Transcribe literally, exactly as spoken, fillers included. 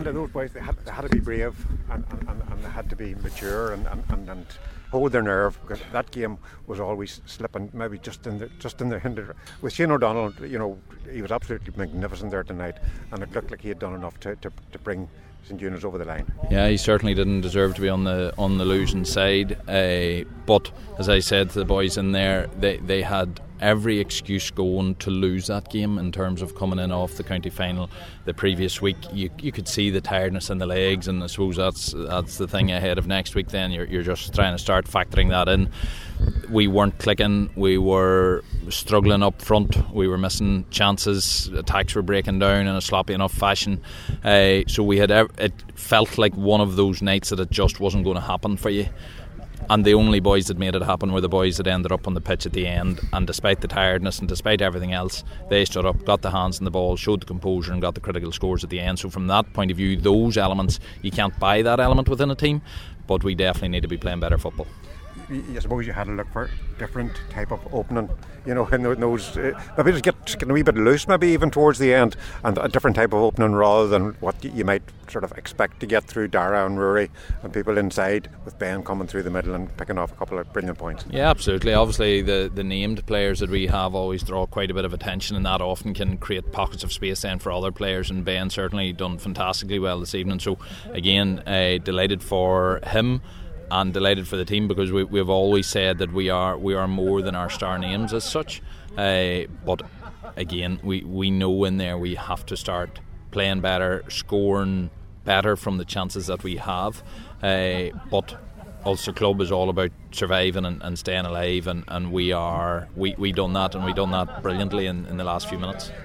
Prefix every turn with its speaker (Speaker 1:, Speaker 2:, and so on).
Speaker 1: those boys, they had, they had to be brave and, and, and, and they had to be mature and, and, and, and hold their nerve, because that game was always slipping, maybe just in the just in the hinder. With Shane O'Donnell, you know, he was absolutely magnificent there tonight, and it looked like he had done enough to, to, to bring St Eunice over the line.
Speaker 2: Yeah, he certainly didn't deserve to be on the on the losing side. Uh, but as I said to the boys in there, they they had every excuse going to lose that game in terms of coming in off the county final the previous week. You you could see the tiredness in the legs, and I suppose that's that's the thing ahead of next week. Then you're you're just trying to start factoring that in. We weren't clicking, we were struggling up front, we were missing chances, attacks were breaking down in a sloppy enough fashion, uh, so we had it felt like one of those nights that it just wasn't going to happen for you. And the only boys that made it happen were the boys that ended up on the pitch at the end, and despite the tiredness and despite everything else, they stood up, got the hands on the ball, showed the composure and got the critical scores at the end. So from that point of view, those elements, you can't buy that element within a team, but we definitely need to be playing better football.
Speaker 1: I suppose you had to look for different type of opening, you know, in those, uh, maybe just get, get a wee bit loose, maybe even towards the end, and a different type of opening rather than what you might sort of expect to get through Dara and Rory and people inside, with Ben coming through the middle and picking off a couple of brilliant points.
Speaker 2: Yeah, absolutely. Obviously the, the named players that we have always draw quite a bit of attention, and that often can create pockets of space then for other players, and Ben certainly done fantastically well this evening. So again, uh, delighted for him and delighted for the team, because we, we've always said that we are we are more than our star names as such, uh, but again we, we know in there we have to start playing better, scoring better from the chances that we have, uh, but Ulster Club is all about surviving and, and staying alive, and, and we are we, we done that, and we done that brilliantly in, in the last few minutes.